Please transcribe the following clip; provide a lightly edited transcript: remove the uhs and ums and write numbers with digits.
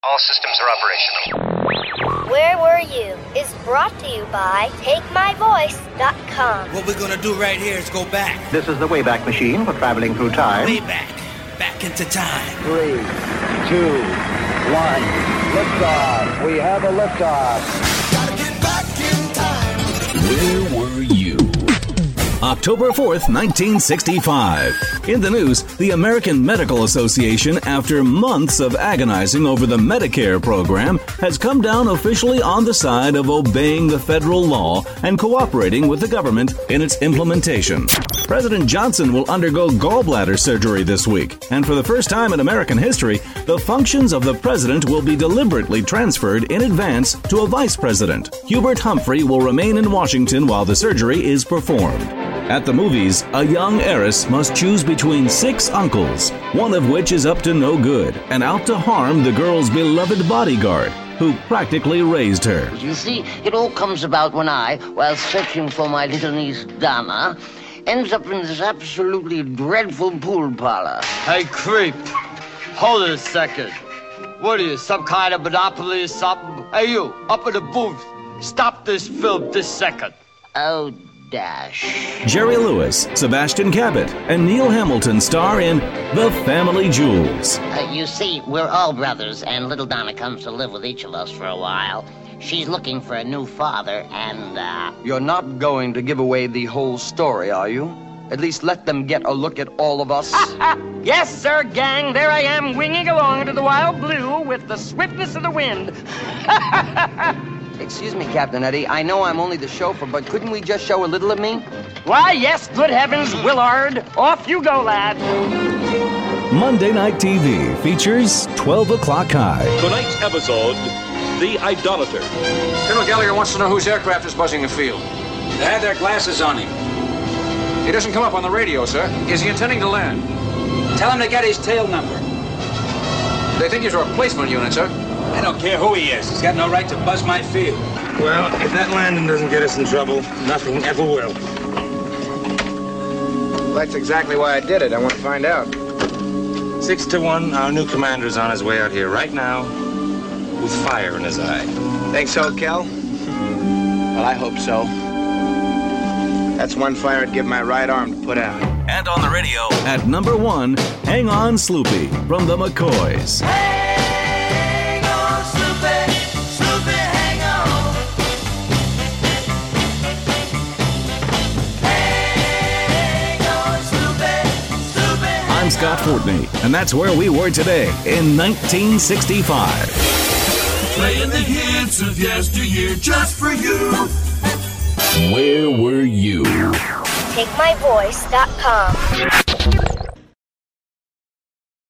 All systems are operational. Where Were You is brought to you by TakeMyVoice.com. What we're gonna do right here is go back. This is the Wayback Machine for traveling through time. Way back. Back into time. 3, 2, 1. Liftoff. We have a liftoff. Gotta get back in time. Where were you? October 4th, 1965. In the news, the American Medical Association, after months of agonizing over the Medicare program, has come down officially on the side of obeying the federal law and cooperating with the government in its implementation. President Johnson will undergo gallbladder surgery this week, and for the first time in American history, the functions of the president will be deliberately transferred in advance to a vice president. Hubert Humphrey will remain in Washington while the surgery is performed. At the movies, a young heiress must choose between 6 uncles, one of which is up to no good and out to harm the girl's beloved bodyguard, who practically raised her. You see, it all comes about when I, while searching for my little niece Donna, ends up in this absolutely dreadful pool parlor. Hey, creep, hold it a second. What are you, some kind of monopoly or something? Hey, you, up in the booth, stop this film this second. Oh, dash. Jerry Lewis, Sebastian Cabot, and Neil Hamilton star in The Family Jewels. You see, we're all brothers, and little Donna comes to live with each of us for a while. She's looking for a new father, and, You're not going to give away the whole story, are you? At least let them get a look at all of us. Yes, sir, gang. There I am, winging along into the wild blue with the swiftness of the wind. Excuse me, Captain Eddie. I know I'm only the chauffeur, but couldn't we just show a little of me? Why, yes, good heavens, Willard. Off you go, lad. Monday Night TV features 12 O'Clock High. Tonight's episode, The Idolater. Colonel Gallagher wants to know whose aircraft is buzzing the field. They had their glasses on him. He doesn't come up on the radio, sir. Is he intending to land? Tell him to get his tail number. They think he's a replacement unit, sir. I don't care who he is. He's got no right to buzz my field. Well, if that landing doesn't get us in trouble, nothing ever will. That's exactly why I did it. I want to find out. 6 to 1, our new commander's on his way out here right now with fire in his eye. Think so, Kel? Well, I hope so. That's one fire I'd give my right arm to put out. And on the radio, at number 1, Hang On Sloopy from the McCoys. Hang on, Sloopy, Sloopy, hang on. Hang on, Sloopy, Sloopy. I'm Scott Fortney, and that's where we were today in 1965. Playing the hits of yesteryear just for you. Where were you? TakeMyVoice.com.